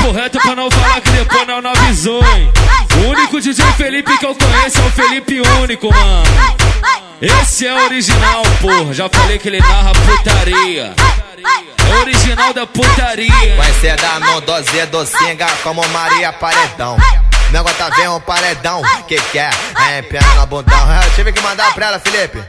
papo reto pra não falar que depois não avisou, hein. O único DJ Felipe que eu conheço é o Felipe Único, mano. Esse é original, porra. Já falei que ele narra putaria. É original da putaria. Vai ser da Mondozinha docinga como Maria Paredão. Negócio tá vendo um paredão. Que é? É piano na bundão. Eu tive que mandar pra ela, Felipe.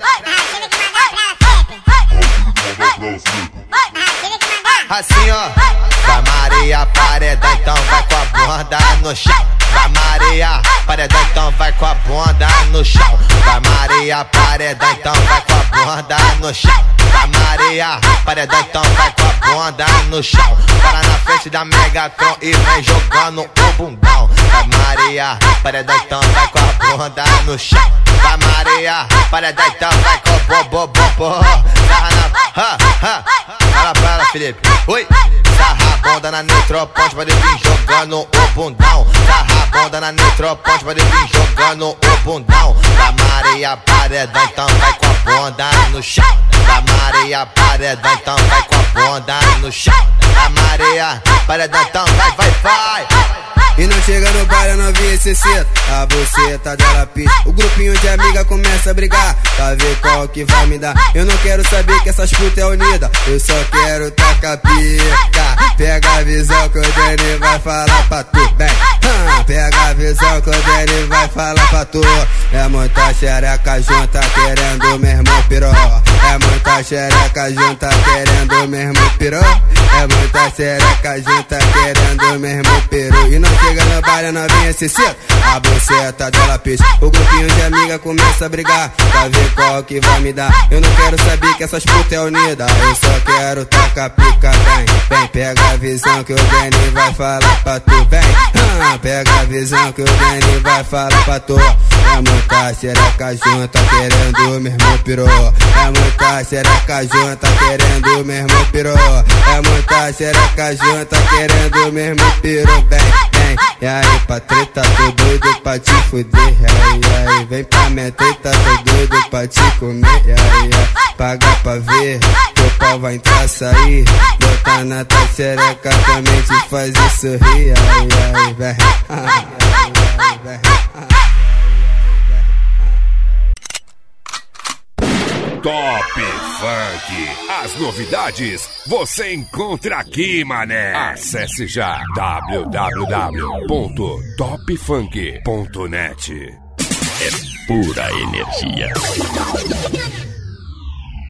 Assim, ó. Vai Maria Paredão, então vai com a bunda no chão. Vai Maria Paredão, então vai com a bunda no chão. Vai Maria Paredão, então vai com a bunda no chão. Vai Maria Paredão, então vai com a bunda no chão. Para na frente da Megatron e vem jogando o bundão. Vai Maria Paredão, então vai com a bunda no chão. Vai Maria Paredão, então vai com o bo. Fala pra ela, Felipe. Oi. Sarra a bunda na Neutropont, pode vir jogando o bundão. Sarra a bunda na Neutropont, pode vir jogando o bundão. Vai Maria Paredão, então vai com a bunda no chão. Vai Maria Paredão, então vai com a bunda no chão. Vai Maria Paredão, então vai. E não chega no baile, a novinha ceceta, a buceta dela pisa. O grupinho de amiga começa a brigar, pra ver qual que vai me dar. Eu não quero saber que essas putas é unida, eu só quero tacar pica. Pega a visão que o Dani vai falar pra tu, vem. Pega a visão que o Dani vai falar pra tu. É muita xereca junta querendo o mesmo piró. É muita xereca junta querendo o mesmo piró. É muita xereca junta querendo o mesmo peru. E não chega no baile, a novinha se cita, a buceta dela pisa. O grupinho de amiga começa a brigar, pra ver qual que vai me dar. Eu não quero saber que essas putas é unida, eu só quero tacar pica, vem. Pega a visão que o Dani vai falar pra tu, vem. Pega a visão que o Dani vai falar pra tu. É muita xereca junta querendo o mesmo pirô. É muita xereca junta querendo o mesmo pirô. É muita xereca junta querendo o mesmo pirô, vem. E aí, pra treta, tô doido pra te fuder. E aí, vem pra minha treta, tô doido pra te comer. E aí, paga pra ver, teu pau vai entrar, sair. Botar na tua xereca também te fazer sorrir. E aí, vem. Top Funk. As novidades você encontra aqui, mané. Acesse já www.topfunk.net. É pura energia.